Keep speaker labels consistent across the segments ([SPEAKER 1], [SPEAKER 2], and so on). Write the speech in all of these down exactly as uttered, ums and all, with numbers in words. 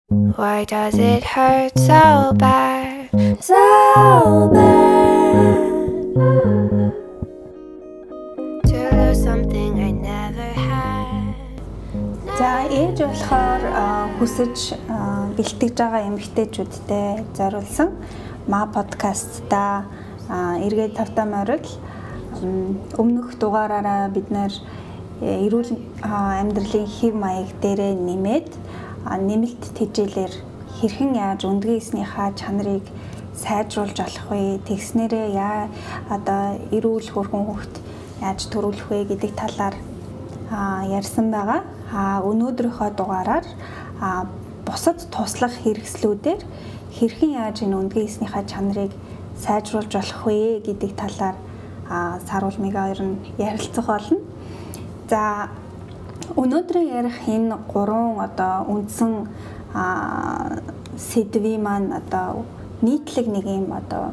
[SPEAKER 1] Why does it hurt so bad? So bad to lose something I never had.
[SPEAKER 2] За ээж болохоор хүсэж бэлтгэж байгаа эмэгтэйчүүдтэй зориулсан ма подкастта эргээд тавтай морил өмнөх дугаараараа бид нэр эрүүл амьдралын хэв маяг дээрээ нэмээд нэмэлт тэжээлэр хэрхэн яаж өндгөө эснийхаа чанарыг сайжруулж болох вэ? Тэгснээрээ яа одоо эрүүл хөрхөн хөвгт яаж төрүүлэх вэ гэдэг талаар ярьсан байгаа. А өнөөдрийнхөө дугаараар бусад туслах хэрэгслүүдээр хэрхэн яаж энэ өндгөө эснийхаа чанарыг сайжруулж болох вэ гэдэг талаар саруул мига хоёр нь ярилцах болно. За өнөөдрийн ярих энэ гурван одоо үндсэн сэдвийн маань одоо нийтлэг нэг юм одоо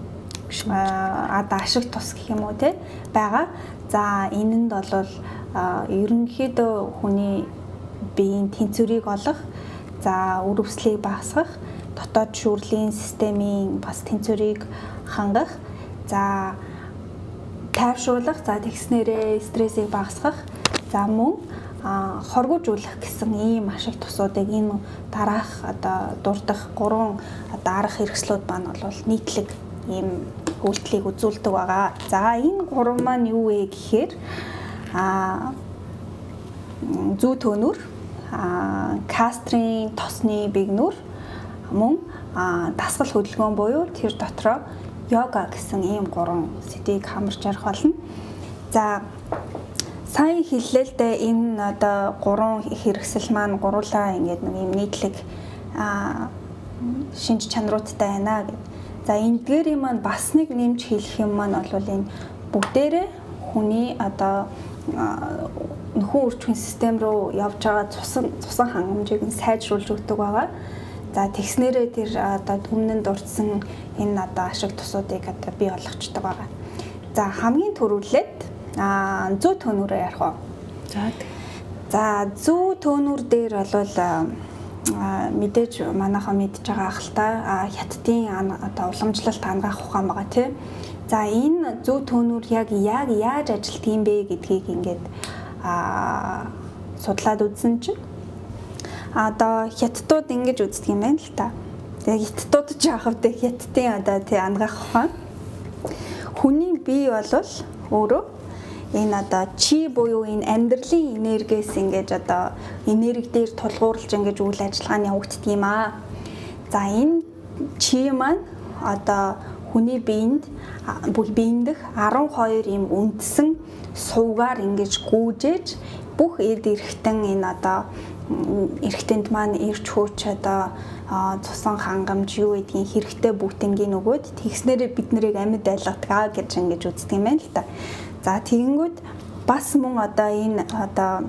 [SPEAKER 2] одоо ашиг тус гэх юм уу те байгаа. За энэнд бол ерөнхийдөө хүний биеийн тэнцвэрийг олох, за үр өсөлтийг багасгах, дотоод шүүрлийн системийн бас тэнцвэрийг хангах, за тайвшруулах, за тэгснээрээ стрессийг багасгах, за мөн хоргожуулах гэсэн ийм ашиг тусуудыг энэ дараах одоо дурдах гурван одоо арга хэрэгслүүд маань бол нийтлэг ийм үйлдэлийг үзүүлдэг байгаа. За энэ гурван маань юу вэ гэхээр а зүү төөнүр, а кастрын тосны бигнүр, мөн дасгал хөдөлгөөн буюу тэр дотроо йога гэсэн ийм гурван сэдвийг хамарч ярих болно. За сайн хэллээ л дээ энэ одоо гурван хэрэгсэл маань гурлаа ингээд нэг юм нийтлэг шинж чанаруудтай байна гэд. За энэ дээрээ маань бас нэг нэмж хэлэх юм маань бол энэ бүгдээрээ хүний одоо нөхөн үржихуйн систем рүү явж байгаа цусан цусан хангамжийг нь сайжруулж өгдөг байгаа. За тэгснээрээ тэр одоо өмнө нь дурдсан энэ одоо ашиг тусуудыг одоо бий болгочдөг байгаа. За хамгийн түрүүлээд а зүү төөнүүрөө ярих уу? За. За зүү төөнүүр дээр бол мэдээж манайхаа мэдж байгаа ахaltaа хятадын одоо уламжлалт хангах ухаан байгаа тийм. За энэ зүү төөнүүр яг яг яаж ажилтг юм бэ гэдгийг ингээд а судлаад үзсэн чинь одоо хятадууд ингэж үздэг юм байна л та. Тэгээ хятадууд ч яах вэ? Хятадын одоо тий ангах ухаан. Хүний бие бол өөрөө энэ одоо чи буюу энэ амьдралын энергиэс ингэж одоо энерги дээр тулгуурлаж ингэж үйл ажиллагааны явагддаг юм аа. За энэ чи маань одоо хүний биед биендх арван хоёр юм үндсэн сувгаар ингэж гүйжээж бүх эд эрхтэн энэ одоо эрхтэнд маань ирч хөөч одоо цусан хангамж юу гэдгийг хэрэгтэй бүгднгийн нөгөөд тэгснээрээ бид нарыг амьд байлгадаг гэж ингэж үздэг юм байна л та. За тэгэнгүүт бас мөн одоо энэ одоо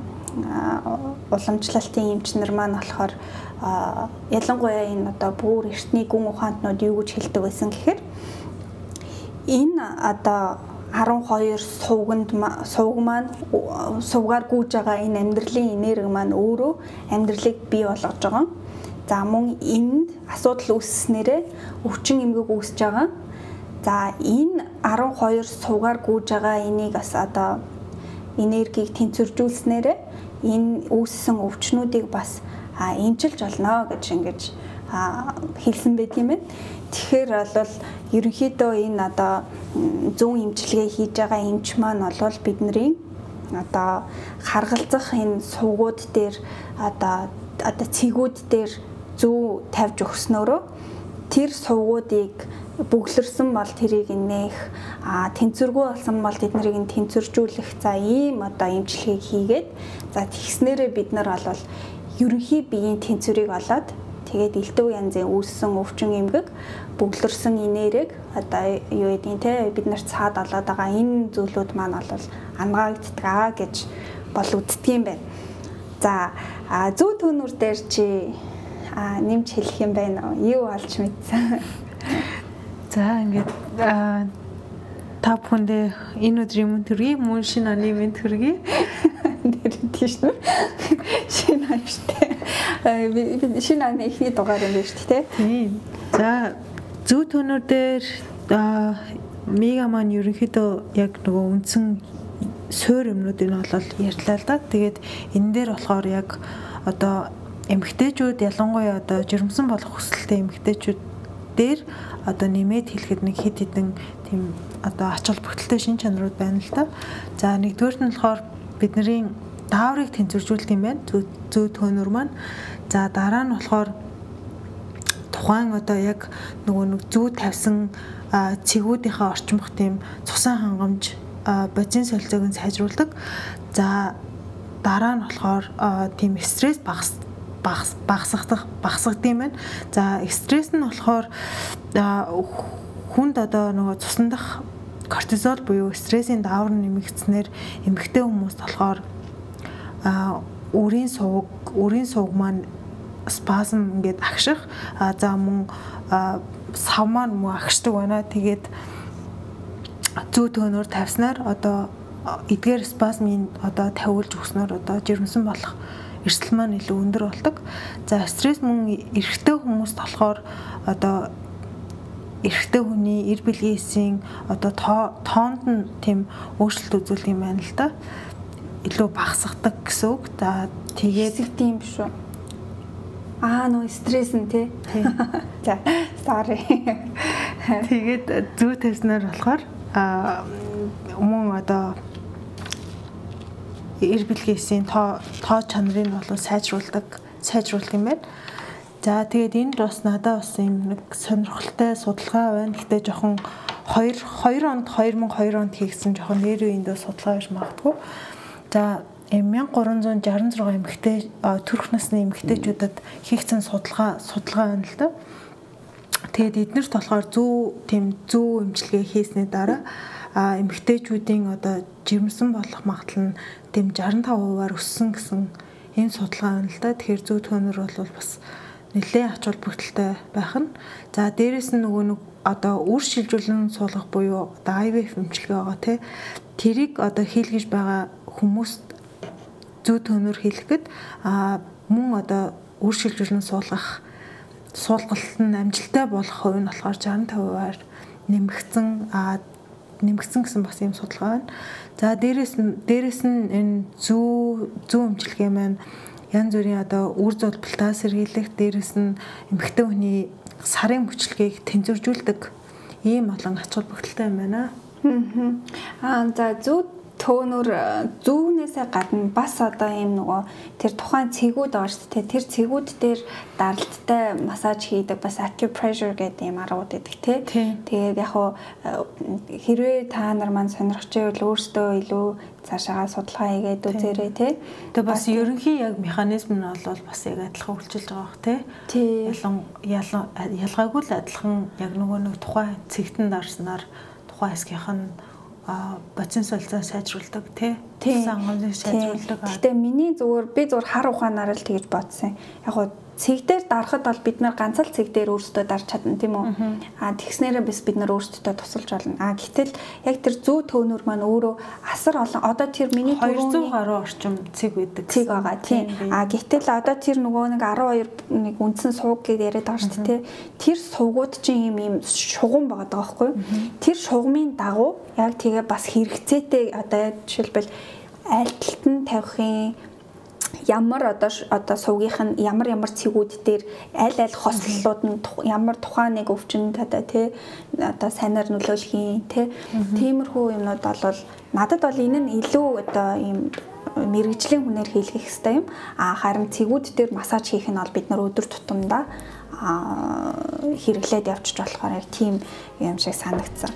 [SPEAKER 2] уламжлалтын эмчнэр маань болохоор ялангуяа энэ одоо бүр эртний гүн ухаантнууд юу гэж хэлдэг байсан гэхээр энэ одоо арван хоёр сувганд сувг маань сувгаар гүйж байгаа энэ амьдралын энерги маань өөрөө амьдралыг бий болгож байгаа. За мөн энд асуудал үүсснээрээ өвчин эмгэг үүсэж байгаа. За энэ арван хоёр сувгаар гүйж байгаа энийг бас одоо энергийг тэнцвэржүүлснээрээ энэ үүссэн өвчнүүдийг бас эмчилж олно гэж ингэж хэлсэн байт юм байна. Тэгэхээр бол ерөнхийдөө энэ одоо зүүн эмчилгээ хийж байгаа эмч маань бол бидний одоо харгалзах энэ сувгууд дээр одоо одоо цэгүүд дээр зүү тавьж өгснөөрөө тэр сувгуудыг бүглэрсэн бол тэрийг нээх тэнцвэргүй болсон бол тэднийг нь тэнцвэржүүлэх за ийм одоо эмчилгээг хийгээд за тэгснээрээ бид нар бол ерөнхий биеийн тэнцвэрийг олоод тэгээд элдв янзын үүссэн өвчин эмгэг бүглэрсэн инээрэг одоо юу гэдгийг те бид нар цаад олоод байгаа энэ зүйлүүд маань бол амгаагддаг гэж бол үздэг юм байна. За зүү төөнүр дээр чи нэмж хэлэх юм байна уу? Юу олж мэдсэн?
[SPEAKER 3] За ингээд та бүхэндээ энэ өдрийн мэнд төргий, мөн шинэ оны мэнд төргий.
[SPEAKER 2] Тэр тийш нэ. Шинэ аштай. Би шинэ оны ихний дугаар юм байна шүү дээ.
[SPEAKER 3] Тийм. За зүү төнөр дээр мега маань ерөнхийдөө яг нөгөө үндсэн суур юмнуудыг нь бол ярьлаа л да. Тэгээд энэ дээр болохоор яг одоо эмэгтэйчүүд ялангуяа одоо жирэмсэн болох хүсэлтэй эмэгтэйчүүд дээр одоо нэмээд хэлэхэд нэг хэд хэдэн тийм одоо ач холбогдолтой шин чанарууд байна л да. За нэгдүгээрт нь болохоор бидний дааврыг тэнцвэржүүлдэг юм байна. Зүү төнөр маань. За дараа нь болохоор тухайн одоо яг нөгөө нэг зүү тавьсан цэгүүдийнхээ орчмох тийм цусан хангамж бодис солилцоог нь сайжруулдаг. За дараа нь болохоор тийм стресс багас багасгах багасгадаг юм байна. За стресс нь болохоор хүнд одоо нөгөө цусан дах кортизол буюу стрессийн даавар нэмэгдснээр эмэгтэй хүмүүст болохоор өрийн сувг өрийн сувг маань спазм ингээд агших. За мөн сав маань мөн агшдаг байна. Тэгээд зүү төнөр тавьснаар одоо эдгээр спазмын одоо тавиулж өгснөөр одоо жирэмсэн болох эрсдэл маань илүү өндөр болдог. За стресс мөн эрэгтэй хүмүүст болохоор одоо эрэгтэй хүний эр билгийн одоо тоонд нь тийм өөрчлөлт үзүүлэх юм байна л да. Илүү багасгадаг гэсэн үг. За тэгээд
[SPEAKER 2] тийм биш үү? Аа нөө стресс нь тий. За sorry.
[SPEAKER 3] Тэгээд зүү тавьснаар болохоор а мөн одоо эр билгийн тоо тоо чанарыг бол сайжруулдаг сайжруулах юм байна. За тэгээд энд бас надад бас юм нэг сонирхолтой судалгаа байна. Гэтэ жоохон хоёр онд хоёр мың хоёр онд хийгдсэн жоохон нэр үеинд судалгаа биш магадгүй. За мянга гурван зуун шестьдесят шесть эмэгтэй төрөх насны эмэгтэйчүүдэд хийгдсэн судалгаа судалгаа байна л да. Тэгээд эднэрт болохоор зүү тийм зүү эмчилгээ хийсний дараа эмэгтэйчүүдийн одоо жирэмсэн болох магадлал нь тийм шестьдесят пять хувиар өссөн гэсэн энэ судалгаа байна л да. Тэгэхээр зүү төнөр бол бас нэлээд ач холбогдолтой байх нь. За дээрэс нь нөгөө нэг одоо үр шилжүүлэн суулгах буюу одоо ай ви эф эмчилгээ байгаа тий. Тэрийг одоо хийлгэж байгаа хүмүүст зүү төнөр хийлгэхэд а мөн одоо үр шилжүүлэн суулгах суулгалт нь амжилттай болох хувь нь болохоор шестьдесят пять хувиар нэмэгдсэн а нэмэгдсэн гэсэн бас юм судалгаа байна. За дээрэс нь дээрэс нь энэ зүү зүү эмчилгээ маань янз бүрийн одоо үр зулбалтаас сэргийлэх, дээрэс нь эмэгтэй хүний сарын хүчлэгийг тэнцвэржүүлдэг ийм олон ач холбогдолтой юм байна.
[SPEAKER 2] Аа за зүү төөнөр зүүнээсээ гадна бас одоо ийм нөгөө тэр тухайн цэгүүд байгаа шүү дээ. Тэр цэгүүд дээр даралттай массаж хийдэг бас acupressure гэдэг ийм аргууд байдаг тий. Тэгээд яг хуу хэрвээ та нар маань сонирхож байвал өөрсдөө илүү цаашаа судалгаа хийгээд үзээрэй тий.
[SPEAKER 3] Тэгээд бас ерөнхий яг механизм нь бол бас яг адилхан үйлчилж байгаа бох тий. Ялан ялгаагүй л адилхан яг нөгөө нэг тухайн цэгтэн дарснаар тухайн хэсгийнх нь бодис солилцоо сайжруулдаг тий. Тусан хангамжийг сайжруулдаг.
[SPEAKER 2] Гэтэ миний зүгээр би зүгээр хар ухаанаар л тэгж бодсон. Яг гоо цэг дээр дарахад бол бид нар ганц л цэг дээр өөрсдөө дарж чадна тийм үү? А тэгснээрээ бас бид нар өөрсдөө тусалж болно. А гэтэл яг тэр зүү төөнөр маань өөрөө асар олон одоо тэр миний
[SPEAKER 3] хоёрдугаар гаруй орчим цэг байдаг.
[SPEAKER 2] Цэг байгаа тийм. А гэтэл одоо тэр нөгөө нэг арван хоёр нэг үндсэн сувг гэдээ яриад байгаа шүү дээ тий. Тэр сувгууд чинь юм юм шугам байгаа байхгүй юу? Тэр шугамын дагуу яг тэгээ бас хэрэгцээтэй одоо жишээлбэл айлталт нь тавихын ямар одоо одоо сувгийнх нь ямар ямар цэгүүд дээр аль аль хослолууд нь ямар тухайн нэг өвчнөд одоо тий одоо сайнаар нөлөөлхийн тий тиймэрхүү юмнууд бол надад бол энэ нь илүү одоо ийм мэрэгжлийн хүнээр хийлгэх хэрэгтэй юм. А харин цэгүүд дээр массаж хийх нь бол бид нар өдөр тутамдаа хэрэглээд явчих болохоор яг тийм юм шиг санагдсан.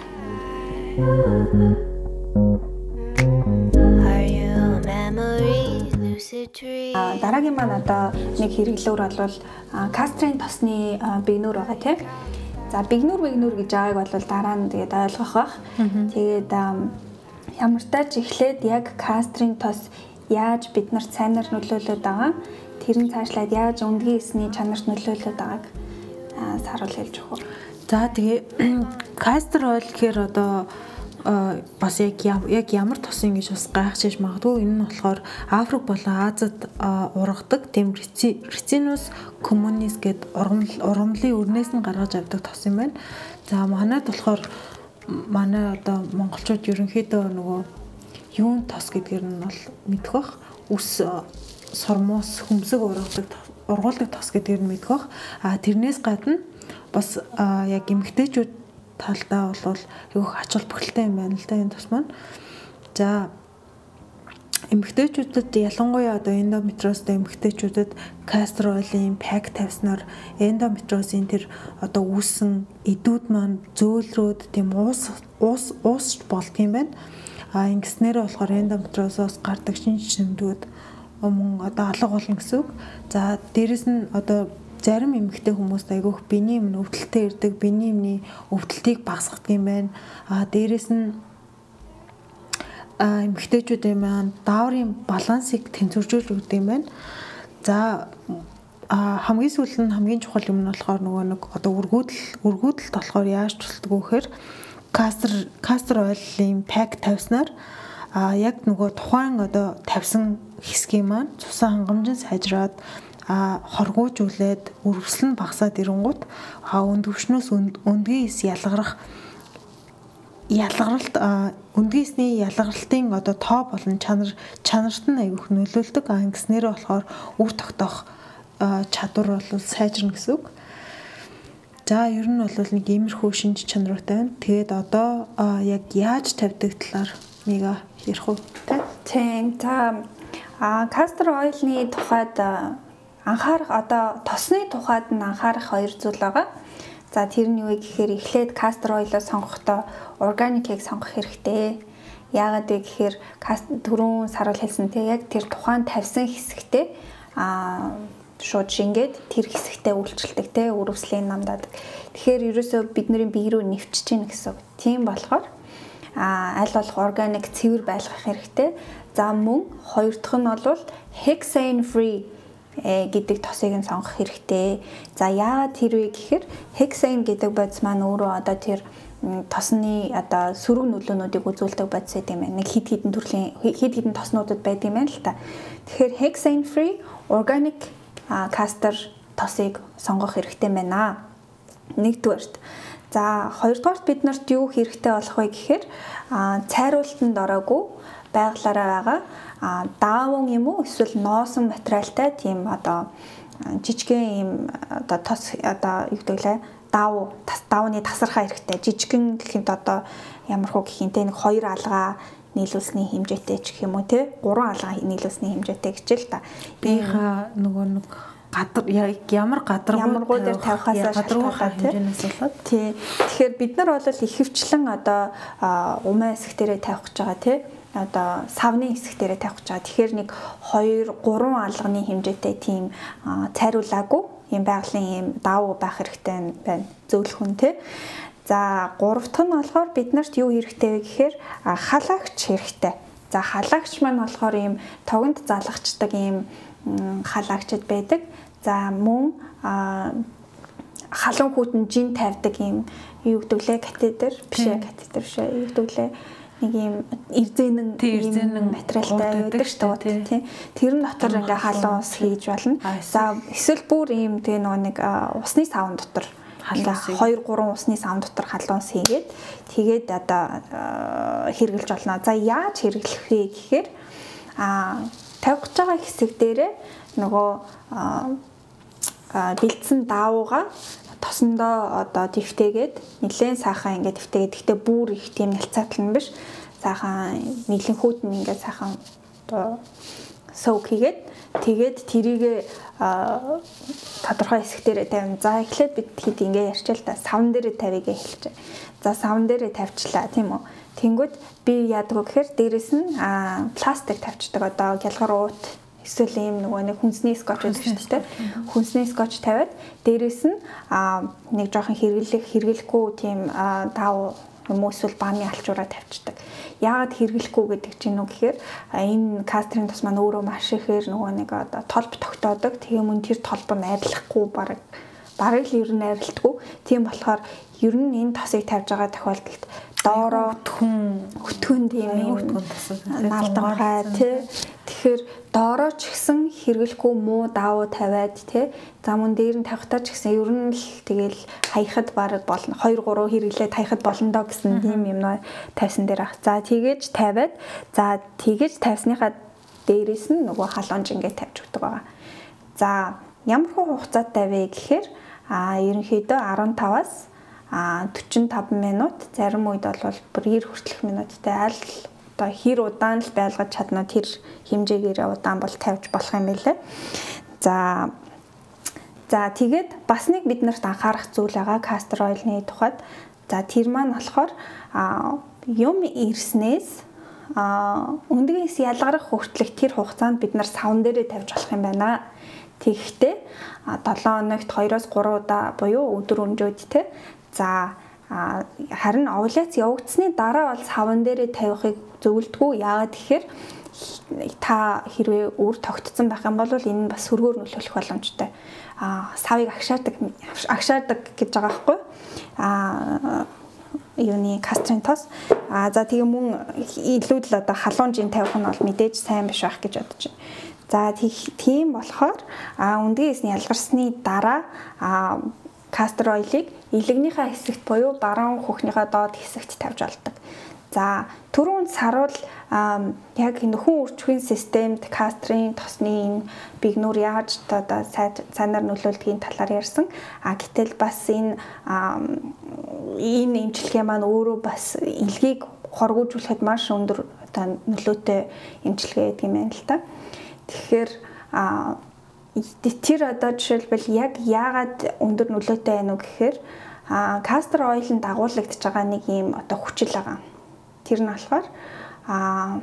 [SPEAKER 2] Дараагийн маань одоо нэг хэрэглүүр бол кастрын тосны бигнүүр байгаа тийм. За бигнүүр бигнүүр гэж байгааг бол дараа нь тэгээд ойлгох бах. Тэгээд ямар тач эхлээд яг кастрын тос яаж биднэрт сайнаар нөлөөлөд байгаа, тэрэн цаашлаад яаж өндгийн эсний чанарт нөлөөлөд байгааг саруул хэлж өгөх.
[SPEAKER 3] За тэгээ кастр ойл гэхээр одоо бас яг яг ямар тосын гэж бас гайхчихж магадгүй. Энэ нь болохоор Африк болон Азад ургадаг тийм Ricinus communis гэдэг ургамал ургамлын өрнөөс нь гаргаж авдаг тос юм байна. За манайд болохоор манай одоо монголчууд ерөнхийдөө нөгөө юун тос гэдгээр нь бол мэдэх бах. Үс сормоос хөмсөг ургадаг ургуулдаг тос гэдгээр нь мэдэх бах. А тэрнээс гадна бас яг эмэгтэйчүүд талдаа бол их ач холбогдолтой юм байна л да энэ тус маань. За эмэгтэйчүүдэд ялангуяа одоо эндометриозтой эмэгтэйчүүдэд кастр ойлын пак тавьснаар эндометриозын тэр одоо үүсэн эдүүд маань зөөлрөөд тийм уус уус уусч болт юм байна. А ингэснээр болохоор эндометриозоос гардаг шинж чимдүүд мөн одоо алга болно гэсэн үг. За дээрэс нь одоо зарим эмэгтэй хүмүүст айгүйх биений өмнө өвдөлттэй ирдэг, биений өмнө өвдөлтийг багасгадаг юм байна. А дээрэс нь а эмэгтэйчүүдийн маань дааврын балансыг тэнцвэржүүлж өгдөг юм байна. За а хамгийн сүүл нь хамгийн чухал юм нь болохоор нөгөө нэг одоо өргүүдэл өргүүдэлт болохоор яаж тусалдаг вэ гэхээр кастр кастр ойлын пак тавьснаар а яг нөгөө тухайн одоо тавьсан хэсгийн маань цусан хангамжин сайжраад а хоргоожүүлээд өрөвсөл нь багасаад ирэнгүүт а өндөвшнөөс өндгийс ялгарах ялгаралт өндгийсний ялгарлтын одоо тоо болон чанар чанарт нь аявих нөлөөлдөг. А ингэснээр болохоор үр тогтоох чадвар бол сайжирна гэсэн үг. За ер нь бол нэг иймэрхүү шинж чанартай байна. Тэгээд одоо яг яаж тавьдаг талаар мига ярих уу?
[SPEAKER 2] Тийм. За а кастр ойлны тухайд анхаарах одоо тосны тухайд нь анхаарах хоёр зүйл байгаа. За тэр нь юу гэхээр эхлээд кастр ойлоо сонгохдоо органикийг сонгох хэрэгтэй. Яагаад вэ гэхээр түрүүн саруул хэлсэн те яг тэр тухайн тавьсан хэсэгтээ а шууд шингээд тэр хэсэгтээ үйлчлдэг те өрөвслийн намдаад. Тэгэхээр ерөөсөө бидний бие рүү нэвчиж гин гэсэн. Тийм болохоор а аль болох органик цэвэр байлгах хэрэгтэй. За мөн хоёр дахь нь бол hexane free гэдэг тосыг нь сонгох хэрэгтэй. За яагаад тэр вэ гэхээр hexane гэдэг бодис маань өөрөө одоо тэр тосны одоо сөрөг нөлөөнүүдийг үзүүлдэг бодис юм байна. Нэг хид хідэн төрлийн хид хідэн тоснуудад байдаг юм байна л та. Тэгэхээр hexane free organic кастр тосыг сонгох хэрэгтэй байна. Нэгдүгээрт. За хоёрдугаарт бид нарт юу хэрэгтэй болох вэ гэхээр цайруултанд ороогүй байглаараа байгаа а даавн юм уу эсвэл ноосон материалтай тийм одоо жижигхэн юм одоо тос одоо юу гэдэг лээ даав даавны тасархаа хэрэгтэй жижигхэн гэхэд одоо ямар хөө гэхинтэй нэг хоёр алгаа нийлүүлсний хэмжээтэй ч гэх юм уу те гурван алгаа нийлүүлсний хэмжээтэй гэж л та
[SPEAKER 3] бийха нөгөө нэг гадар ямар гадаргуу
[SPEAKER 2] дээр тавихаас
[SPEAKER 3] гадаргуугаа хэмжээнээс болоод
[SPEAKER 2] тий тэгэхээр бид нар бол ихэвчлэн одоо умаа хэсэг дээрээ тавих гэж байгаа тий одоо савны хэсэг дээрээ тавих гэж байгаа. Тэгэхээр нэг хоёр гурван алганы хэмжээтэй тийм цайруулаагүй юм байгалийн юм даав байх хэрэгтэй байна. Зөөлхөн тий. За гурав дахь нь болохоор бид нарт юу хэрэгтэй вэ гэхээр халагч хэрэгтэй. За халагч маань болохоор ийм тогонд залгачдаг ийм халагчд байдаг. За мөн халуун хүүтэн жин тавьдаг ийм юу гэдэг лээ катетер биш ээ катетер биш ээ юу гэдэг лээ нэг ийм эрзэнэн ийм материалтай байдаг шүү дээ тий. Тэр нь дотор ингээ халуун ус хийж болно. За эсвэл бүр ийм тэгээ нөгөө нэг усны савн дотор ингээ хоёр гурван усны савн дотор халуун ус хийгээд тэгээд одоо хэрглэж болно. За яаж хэрглэх вэ гэхээр а тавих гэж байгаа хэсэг дээрээ нөгөө бэлдсэн даавууга тосондоо одоо дэвтээгээд нэлээд сайхан ингээд дэвтээгээд гэхдээ бүр их тийм ялцаатлан биш сайхан нийлэн хүүтэн ингээд сайхан одоо соук хийгээд тэгээд тэрийг тодорхой хэсэг дээрээ тавина. За эхлээд бид хэд ингээд ярьчаал та савн дээрээ тавьяа хэлчихэ. За савн дээрээ тавьчлаа тийм үү. Тэнгүүд би яадаг вэ гэхээр дээрэс нь пластик тавьчихдаг одоо гялгар уут эсвэл ийм нөгөө нэг хүнсний скотч гэдэг шүү дээ. Хүнсний скотч тавиад дээрэс нь нэг жоохон хэрэглэх хэрэглэхгүй тийм даав юм уу эсвэл бааны алчуураа тавьчихдаг. Яагаад хэрэглэхгүй гэдэг чинь үү гэхээр энэ кастрын тус маань өөрөө маш ихээр нөгөө нэг одоо толб тогтоодог. Тэгээ мөн тэр толб нь арилахгүй бараг бараг л ер нь арилдаггүй. Тийм болохоор ер нь энэ тосыг тавьж байгаа тохиолдолд доороо
[SPEAKER 3] өтгөн
[SPEAKER 2] өтгөн тийм юм
[SPEAKER 3] өтгөн тасаа
[SPEAKER 2] наалданхай тий. Тэгэхээр доороо ч гэсэн хэрэглэхгүй муу давуу тавиад тий. За мөн дээр нь тавихтаа ч гэсэн ер нь л тэгэл хаяхад бараг болно. хоёр гурав хэрэглээд хаяхад болно доо гэсэн тийм юм тавьсан дээр ах. За тэгээж тавиад за тэгээж тавьсныхаа дээрээс нь нөгөө халуунж ингээд тавьж өгдөг байгаа. За ямар хуу хугацаатай вэ гэхээр а ерөнхийдөө арван таваас а дөрвөн таван минут, зарим үед бол бүр ир хүртэлх минуттай аль одоо хэр удаан л байлгаж чадна тэр хэмжээгээр удаан бол тавьж болох юм билээ. За за тэгээд бас нэг биднэрт анхаарах зүйл байгаа кастер ойлны тухайд. За тэр маань болохоор а юм ирснээс а өндгөөс ялгарах хүртэлх тэр хугацаанд бид нар савн дээрээ тавьж болох юм байна. Тэгэхдээ долоон хоногт хоёроос гурван удаа буюу өдөр өнжөөд те. За харин овуляц явагдсны дараа бол савн дээрээ тавихыг зөвлөдгөө. Яагаад гэхээр та хэрвээ үр тогтцсон байх юм бол энэ бас сөргөөр нөлөөлөх боломжтой. А савыг агшаадаг агшаадаг гэж байгаа байхгүй. А юуны кастрын тос. А за тэгээ мөн илүү л одоо халуунжийн тавих нь бол мэдээж сайн биш байх гэж бодож байна. За тийм болохоор а үндгээс нь ялгарсны дараа а кастер ойлыг илэгнийхээ хэсэгт буюу баруун хөхнийхээ доод хэсэгт тавьж олдог. За түрүүнд саруул яг нөхөн үрчхийн системд кастрын тосны энэ бигнүр яаж одоо цаанаар нөлөөлдгийн талаар ярьсан. А гэтэл бас энэ энэ эмчилгээ маань өөрөө бас илгийг хоргоожүүлэхэд маш өндөр одоо нөлөөтэй эмчилгээ гэдэг юм байна л та. Тэгэхээр а тэр одоо жишээлбэл яг яагаад өндөр нөлөөтэй байна уу гэхээр а кастер ойлын дагуулгадж байгаа нэг юм одоо хүчил байгаа. Тэр нь болохоор а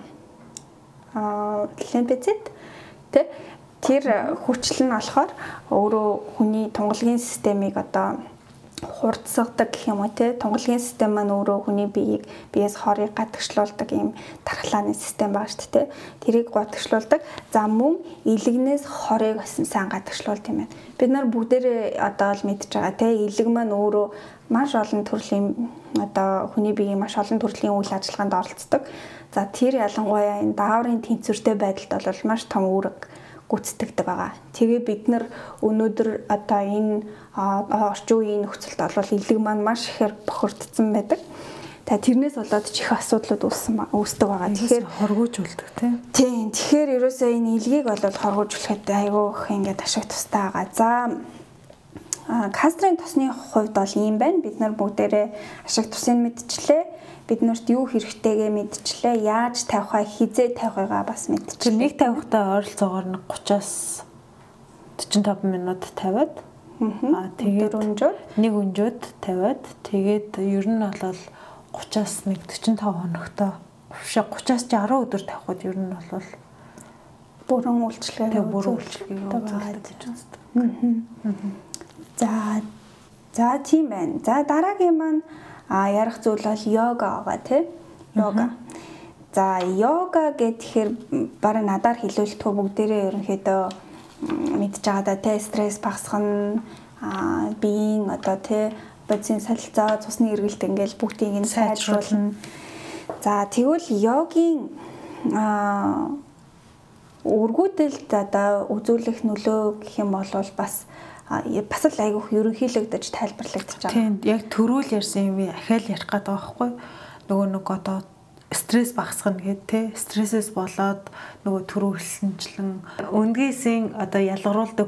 [SPEAKER 2] лимпецит тэ тэр хүчил нь болохоор өөрөө хүний тунгалгийн системийг одоо хурдсагдаг гэх юм уу те тунгалгийн систем маань өөрөө хүний биеийг биеэс хорыг гадагшлуулдаг юм тархлааны систем байгаа шүү дээ. Тэрийг гадагшлуулдаг. За мөн илэгнээс хорыг бас сайн гадагшлуулдаг юм байна. Бид нар бүгдээрээ одоо л мэдж байгаа те илэг маань өөрөө маш олон төрлийн одоо хүний биеийн маш олон төрлийн үйл ажиллагаанд оролцдог. За тэр ялангуяа энэ дааврын тэнцвэртэй байдалд бол маш том үүрэг гүйцэтгэдэг байгаа. Тэгээ бид нар өнөөдөр одоо энэ орчин үеийн нөхцөлд бол илэг маань маш ихээр бохирдсон байдаг. Та тэрнээс болоод ч их асуудлууд үүссэн үүсдэг байгаа. Тэгэхээр
[SPEAKER 3] хоргоожуулдаг тийм.
[SPEAKER 2] Тийм. Тэгэхээр ерөөсөө энэ илгийг бол хоргоожуулахад айгүй их ингээд ашиг тустай байгаа. За кастрын тосны хувьд бол ийм байна. Бид нар бүгдээрээ ашиг тусыг мэдчихлээ. Бид нарт юу хэрэгтэйгээ мэдчихлээ. Яаж тавихаа, хизээ тавихыгаа бас мэдчихлээ.
[SPEAKER 3] Нэг тавихтаа ойролцоогоор нэг гураваас дөрвөн таван минут тавиад аа тэгээд
[SPEAKER 2] өнжөөд
[SPEAKER 3] нэг өнжөөд тавиад тэгээд ер нь бол гураваас нэг дөрвөн таван хоногтой гураваас арван өдөр тавихад ер нь бол
[SPEAKER 2] бүрэн үйлчлэгээ
[SPEAKER 3] бүрэн үйлчлэгээ үзүүлдэг юм.
[SPEAKER 2] За за тийм байна. За дараагийн маань а ярих зүйл бол йога байгаа тий. Йога. За йога гэхээр бараг надаар хэлүүлтгөө бүгдээрээ ерөнхийдөө мэдж байгаа да тий стресс багасгах а биеийн одоо тий бодисын солилцоо, цусны эргэлт ингээл бүгдийг нь сайжруулна. За тэгвэл йогийн а өргөдөлд одоо үзүүлэх нөлөө гэх юм бол бас бас л айгүйх ерөнхийлөгдөж тайлбарлагдаж байгаа.
[SPEAKER 3] Тийм, яг төрүүл ярьсан юм ахаал ярих гэдэг байгаа байхгүй. Нөгөө нэг одоо стресс багасгах гэдэг те стрессээс болоод нөгөө төрүүлсэнчлэн өндгөөсийн одоо ялгаруулдаг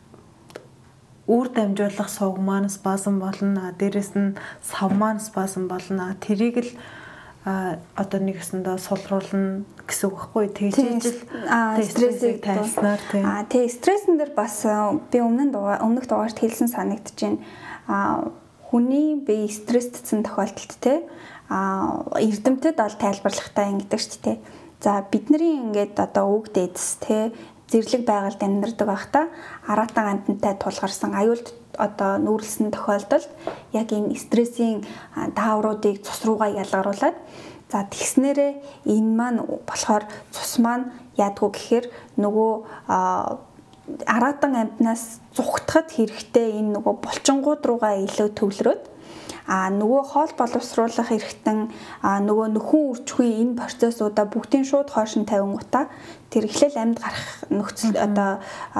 [SPEAKER 3] үр дамжуулах сувг маань спазм болно. Дээрэс нь сав маань спазм болно. Тэрийг л одоо нэгэсэндээ сулруулна гэсэн үг байхгүй. Тэгжээж л
[SPEAKER 2] стрессийг
[SPEAKER 3] тайлснаар тийм.
[SPEAKER 2] Аа тий стрессэн дээр бас би өмнө нь өмнөх дугаарт хэлсэн санагдаж байна. Аа хүний бие стресстсэн тохиолдолд те аа эрдэмтэд бол тайлбарлахтаа ингэдэг шүү дээ. За бидний ингээд одоо үг дээдс те зэрлэг байгальд амьдардаг байхдаа аратан амтантай тулгарсан аюулт одоо нүүрлсэн тохиолдолд яг энэ стрессийн даавруудыг цус руугаа ялгаруулад за тэгснээрээ энэ маань болохоор цус маань яадгүй гэхээр нөгөө араатан амьтнаас зүхтахад хэрэгтэй энэ нөгөө булчингууд руугаа илүү төвлөрөөд а нөгөө хоол боловсруулах эрхтэн а нөгөө нөхөн үржихийн энэ процессуудаа бүгдийн шууд хойш нь тавингуудаа тэр эхлэл амьд гарах нөхцөл одоо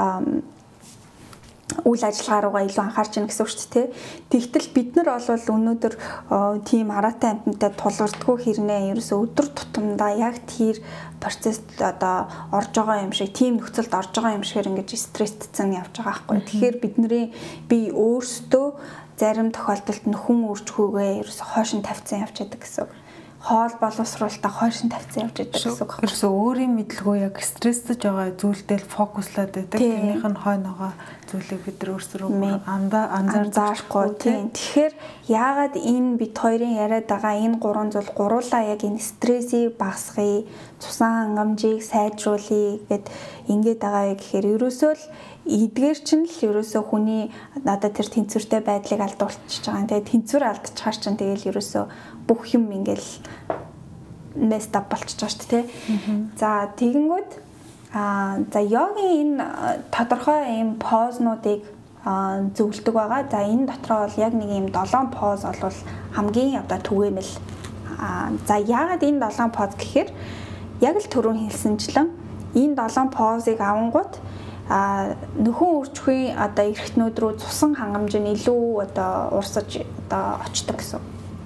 [SPEAKER 2] үйл ажиллагаа руугаа илүү анхаарч ийн гэсэн үг шүү дээ. Тэгтэл бид нар бол өнөөдөр тийм араатай амьтантай тулгардгүй хэрнээ ерөөсөө өдөр тутамдаа яг тэр процесс одоо орж байгаа юм шиг тийм нөхцөлд орж байгаа юм шигээр ингэж стрессцэн явж байгаа байхгүй. Тэгэхээр бидний бие өөрсдөө зарим тохиолдолд нөхөн үржихүүгээ ерөөсөө хойш нь тавьсан явж байдаг гэсэн үг. Хоол боловсруулалтаа хойш нь тавьсан явж байдаг гэсэн үг.
[SPEAKER 3] Ерөөсөө өөрийн мэдлгүй яг стрессэж байгаа зүйлдээ фокуслаад байдаг. Тэрнийх нь хойноогоо зүйлийг бид нар өөрсдөө андаа анзаарахгүй тийм. Тэгэхээр яагаад энэ бит хоёрын яриад байгаа энэ гурван зүйл гуруулаа яг энэ стрессийг багасгахыг, цусан хангамжийг сайжруулъя гэд ингээд байгаа вэ гэхээр ерөөсөө л эдгээр чинь л ерөөсөө хүний надад тэр тэнцвэртэй байдлыг алдуулчихж байгаа. Тэгээд тэнцвэр алдчихаар чинь тэгэл ерөөсөө бүх юм ингээл messed up болчихж байгаа шүү дээ. За тэгэнгүүт аа за йогийн энэ тодорхой ийм познуудыг зөвлөдөг байгаа. За энэ дотроо бол яг нэг ийм долоон поз бол хамгийн одоо түгээмэл. Аа за яагаад энэ долоон поз гэхээр яг л түрүүн хэлсэнчлэн энэ долоон позыг авангууд а нөхөн үржихийн одоо эрхтнүүд рүү цусан хангамж нь илүү одоо урсаж одоо очдог гэсэн.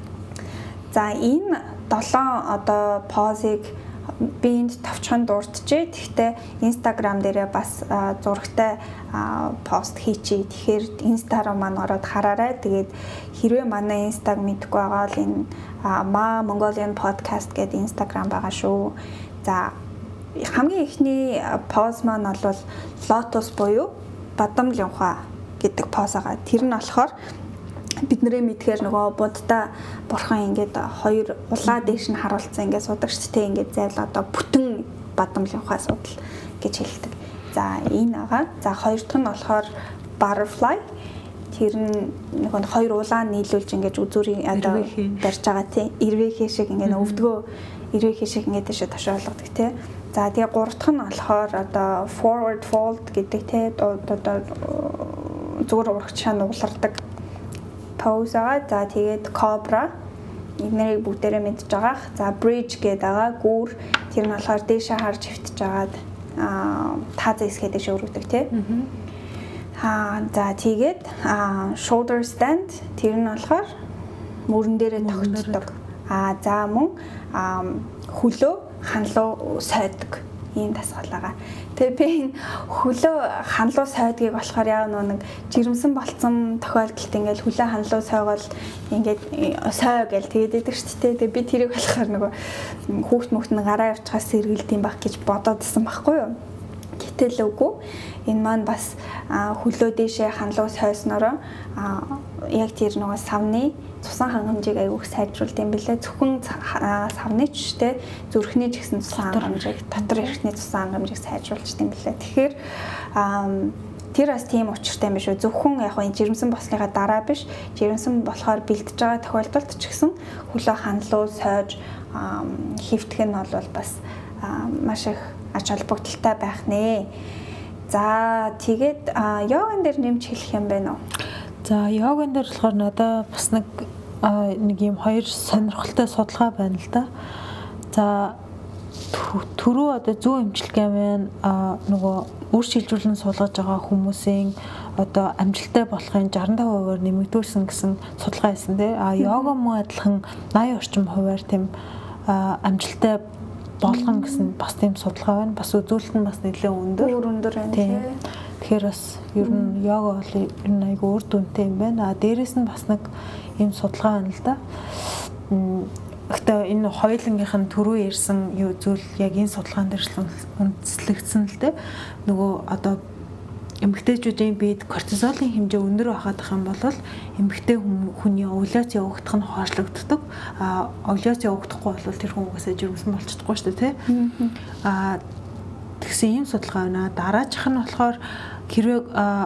[SPEAKER 3] За энэ долоон одоо позыг би энд товчхон дурдчихээ. Тэгэхдээ Instagram дээрээ бас зурагтай пост хийчихье. Тэгэхээр Insta руу маань ороод хараарай. Тэгээд хэрвээ манай Insta-г мэдгүй байгаа бол энэ Ma Mongolian Podcast гэдэг Instagram байгаа шүү. За хамгийн ихний поз маань бол лотос буюу бадам лянха гэдэг поз байгаа. Тэр нь болохоор бидний мэдхээр нөгөө буддаа бурхан ингээд хоёр улаа дээш нь харуулсан ингээд суудаг шүү дээ. Ингээд зайл одоо бүтэн бадам лянха судал гэж хэлдэг. За энэ байгаа. За хоёр дахь нь болохоор butterfly. Тэр нь нөгөө хоёр улаа нийлүүлж ингээд үзүүрийн одоо барьж байгаа тийм. Ирвэхээ шиг ингээд өвдгөө ирвэхээ шиг ингээд тийш ташаалгадаг тийм. За тэгээ гурав дахь нь болохоор одоо forward fold гэдэг те одоо зүгээр урагчаа нуглардаг pose аа. За тэгээд cobra эднэрийг бүгдээрээ мэдж байгаа. За bridge гэдэг байгаа. Гүүр тэр нь болохоор дээшээ харж хөвтөж агаад аа тааза хэсгээ дээшээ өргөдөг те. Аа за тэгээд shoulder stand тэр нь болохоор мөрөн дээрээ тогтдог. Аа за мөн хөлөө ханлуу сойдог ийм дасгал байгаа. Тэгээ би энэ хөлөө ханлуу сойдгийг болохоор яг нэг жирэмсэн болцсон тохиолдолд ингээл хөлөө ханлуу сойгол ингээд сой гэл тэгээд идэг шүү дээ. Тэгээ би тэрийг болохоор нөгөө хүүхд мөхт нь гараа явчихаас сэргэлдэм байх гэж бодоодсэн байхгүй юу? Гэтэл үгүй. Энэ маань бас хөлөө дэшээ ханлуу сойснороо яг тэр нөгөө савны цусан хангамжийг аягүй их сайжруулт юм билээ. Зөвхөн савны ч штэ зүрхний ч гэсэн цусан хангамжийг дотор эрхний цусан хангамжийг сайжруулж тийм билээ. Тэгэхээр тэр бас тийм учиртай юм биш үү? Зөвхөн яг энэ жирэмсэн болсныхаа дараа биш, жирэмсэн болохоор бэлдэж байгаа тохиолдолд ч гэсэн хөлөө ханлуу сойж хэвтэх нь бол бас маш их ач холбогдолтой байх нэ. За тэгээд йоган дээр нэмж хэлэх юм байна уу? За йоган дээр болохоор надад бас нэг нэг юм хоёр сонирхолтой судалгаа байна л да. За түрүү одоо зүүн эмчилгээ маань нөгөө үр шилжүүлэн суулгаж байгаа хүмүүсийн одоо амжилттай болохын шестьдесят пять хувиар нэмэгдүүлсэн гэсэн судалгаа хийсэн тий. А йога мөн адилхан восемьдесят орчим хувиар тийм амжилттай болгон гэсэн бас тийм судалгаа байна. Бас үзүүлэлт нь бас нэлээд өндөр.
[SPEAKER 2] Өндөр байна тий.
[SPEAKER 3] Тэгэхээр бас ер нь йога бол ер нь айгүй үр дүнтэй юм байна. А дээрэс нь бас нэг ийм судалгаа байна л да. Гэхдээ энэ хоёулангийнх нь түрүү ярьсан юу зүйл яг энэ судалгаан дээр үндэслэгдсэн л дээ. Нөгөө одоо эмэгтэйчүүдийн биед кортизолын хэмжээ өндөр байхад юм бол эмэгтэй хүний овуляц явагдах нь хойшлогддог. А овуляц явагдахгүй бол тэр хүн угаасаа жирэмсэн болчихдоггүй шүү дээ, тий. А тэгсэн ийм судалгаа байна. Дараачих нь болохоор хэрвээ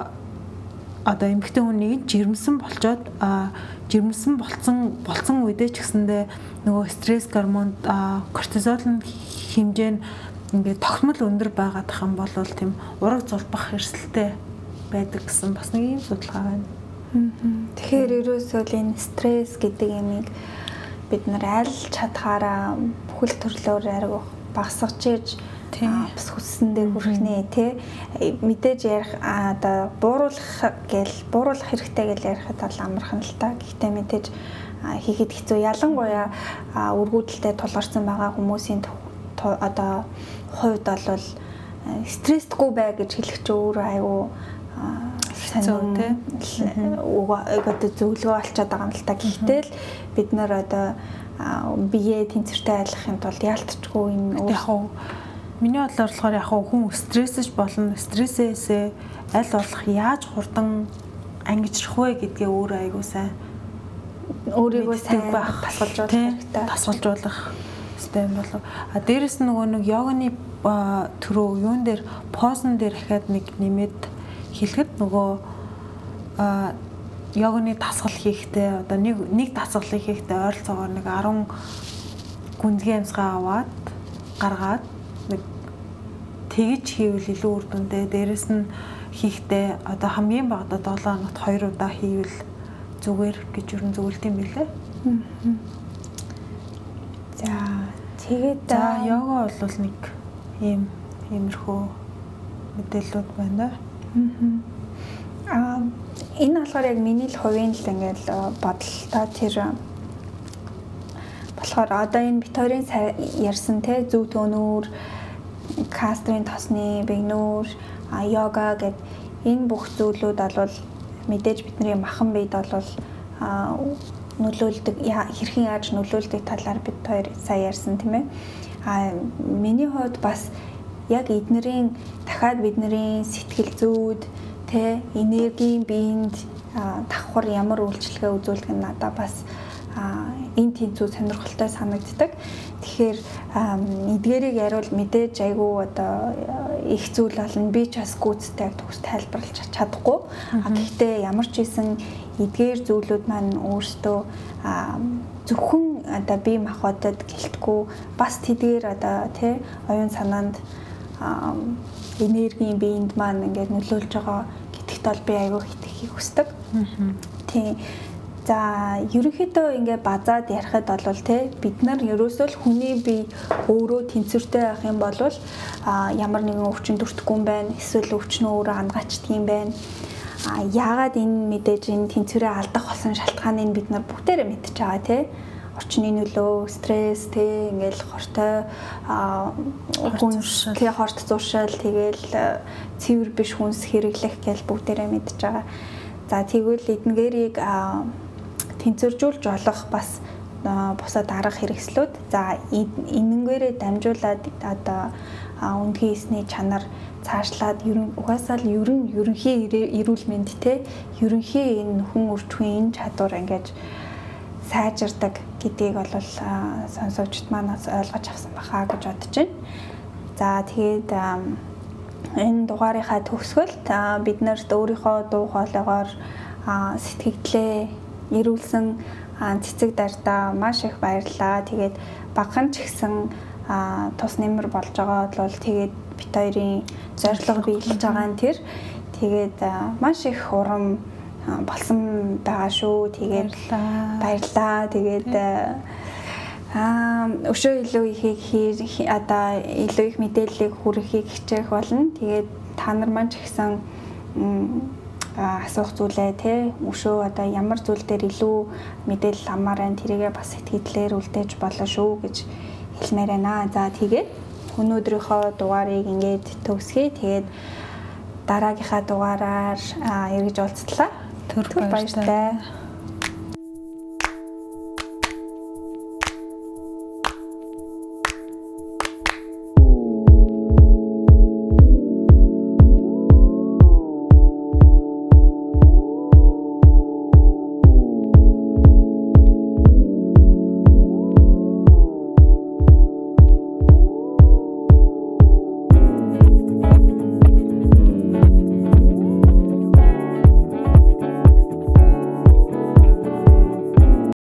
[SPEAKER 3] одоо эмэгтэй хүнийг жирэмсэн болчоод жирэмсэн болцсон болцсон үедээ ч гэсэндээ нөгөө стресс гормонд кортизолын хэмжээ нь ингээд тогтмол өндөр байгаад ах юм бол тийм ураг зулбах эрсдэлтэй байдаг гэсэн бас нэг юм судалгаа байна.
[SPEAKER 2] Тэгэхээр ерөөсөө энэ стресс гэдэг юмыг бид нар аль чадхаараа бүхэл төрлөөр арга багасгаж иж бас хүссэндээ хүрхнэ тий мэдээж ярих одоо бууруулах гэл бууруулах хэрэгтэй гэж ярихад бол амархан л та. Гэхдээ мэдээж хийхэд хэцүү. Ялангуяа өргөдөлтэй тулгарсан байгаа хүмүүсийн одоо хувьд бол стресстгүй бай гэж хэлэх чинь өөрөө айгүй сонирхол тий одоо зөвлөгөө олцоод байгаа юм л та. Гэхдээ л бид нар одоо бие тэнцвэртэй айлгахын тулд яалтчгүй энэ
[SPEAKER 3] яг хуу миний бодлоор болохоор яг хүн стрессэж болно. Стрессээсээ аль болох яаж хурдан ангижрах вэ гэдгээ өөрөө айгуу сайн
[SPEAKER 2] өөрийгөө сайн тасгалжуулах хэрэгтэй.
[SPEAKER 3] Тасгалжуулах хэрэгтэй юм болов. А дээрэс нь нөгөө нэг йоганы төрөө юун дээр позон дээр дахиад нэг нэмээд хэлэхэд нөгөө а йоганы дасгал хийхдээ одоо нэг нэг дасгалыг хийхдээ ойролцоогоор нэг арван гүнзгий амьсгаа аваад гаргаад нэг тэгж хийвэл илүү үр дүнтэй. Дээрэс нь хийхдээ одоо хамгийн багадаа долоо хоногт хоёр удаа хийвэл зүгээр гэж юу н зөвлөлт юм билээ.
[SPEAKER 2] За тэгээд
[SPEAKER 3] за йога бол нэг ийм иймэрхүү мэдээлэлүүд байна.
[SPEAKER 2] Аа энэ болохоор яг миний л хувийн л ингээл бодолтой тэр болохоор одоо энэ бит хоёрын ярьсан те зөв төнөөр кастрын тосны бигнүүр йога гэд энэ бүх зүйлүүд бол мэдээж бидний махан биед бол нөлөөлдөг хэрхэн яаж нөлөөлдөг талаар бид хоёр сайн ярьсан тийм ээ. А миний хувьд бас яг эднэрийн дахиад бидний сэтгэл зүйд тэ энергийн биед давхар ямар үйлчлэгээ үзүүлдэг нь надад бас энэ тэнцүү сонирхолтой санагддаг. Тэгэхээр эдгээрийг яриул мэдээж айгүй одоо их зүйл болно. Би ч бас гүйцэтгэх төгс тайлбарлаж чадахгүй. Гэхдээ ямар ч ийсэн эдгээр зүйлүүд маань өөрсдөө зөвхөн одоо бие махбодод гэлтгүй бас тэдгээр одоо тий оюун санаанд энергийн биед маань ингээд нөлөөлж байгаа гэдэгт бол би айгүй итгэхийг хүсдэг. Тий. За ерөнхийдөө ингээ базаад ярихад бол те бид нар ерөөсөө л хүний бие өөрөө тэнцвэртэй байх юм бол а ямар нэгэн өвчин дүртэхгүй юм байна. Эсвэл өвчнөө өөрөө хангачдаг юм байна. А яагаад энэ мэдээж энэ тэнцвэрээ алдах болсон шалтгааныг бид нар бүгдээрээ мэдчихэж байгаа те. Орчны нөлөө, стресс те ингээл хортой а хүнс те хорт зуршил тэгэл цэвэр биш хүнс хэрэглэх гэж бүгдээрээ мэдчихэж байгаа. За тэгвэл эднэрийг тэнцвэржүүлж болох бас бусад арга хэрэгслүүд. За энэнгээрээ дамжуулаад одоо өндгийн эсний чанар цаашлаад ерөн угаасаа л ерөн ерөнхий эрүүл мэнд те ерөнхий энэ хүн өртгөн энэ чадвар ингэж сайжирдаг гэдгийг бол сонсогчд манаас ойлгож авсан баха гэж бодож байна. За тэгээд энэ дугаарынхаа төгсгөлд бид нарт өөрийнхөө дуу хоолойгоор сэтгэгдлээ ирүүлсэн цэцэг дардаа маш их баярлалаа. Тэгээд багхан ч гэсэн тус нэмэр болж байгаа бол тэгээд бит хоёрын зорилго биелж байгаа нь тэр. Тэгээд маш их урам болсон байгаа шүү. Тэгээд баярлалаа. Тэгээд аа өшөө илүү ихийг одоо илүү их мэдээллийг хүргэхийг хичээх болно. Тэгээд та нар маань ч гэсэн асуух зүйлээ тий өшөө одоо ямар зүйл дээр илүү мэдээлэл амаар байна тэрийгээ бас сэтгэлээр үлдээж болно шүү гэж хэлмээр байна. За тэгээд өнөөдрийнхөө дугаарыг ингээд төгсгöy. Тэгээд дараагийнхаа дугаараар эргэж уулзлаа.
[SPEAKER 3] Түр баярлалаа.